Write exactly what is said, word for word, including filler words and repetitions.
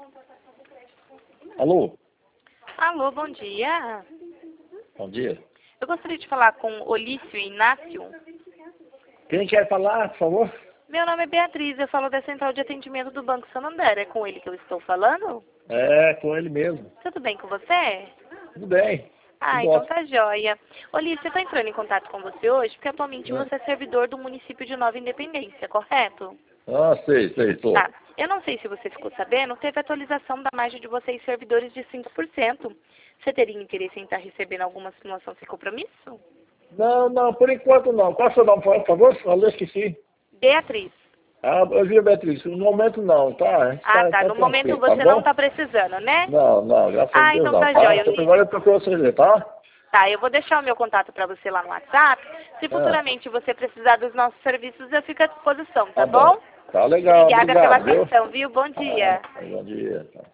Alô? Alô, bom dia. Bom dia. Eu gostaria de falar com Olício Inácio. Quem quer falar, por favor? Meu nome é Beatriz, eu falo da Central de Atendimento do Banco Santander. É com ele que eu estou falando? É, com ele mesmo. Tudo bem com você? Tudo bem. Ah, Tudo então ótimo. tá joia. Olício, eu estou entrando em contato com você hoje porque atualmente É. você é servidor do município de Nova Independência, correto? Ah, sei, sei, tô. Tá. Eu não sei se você ficou sabendo, teve atualização da margem de vocês servidores de cinco por cento. Você teria interesse em estar recebendo alguma simulação sem compromisso? Não, não, por enquanto não. Qual é o seu nome, por favor? Falei, esqueci. Beatriz. Ah, eu vi, Beatriz. No momento não, tá? A gente Ah, tá, tá. tá No momento tranquilo, tá você não bom? está precisando, né? Não, não, graças a Ah, Deus então não, tá tá? joia. Então, agora eu procuro você, tá? Tá, eu vou deixar o meu contato para você lá no WhatsApp. Se Ah, futuramente você precisar dos nossos serviços, eu fico à disposição, tá tá bom. bom? Tá legal, Obrigada pela obrigado, viu? atenção, viu? Bom Ah, dia. bom dia. Tá.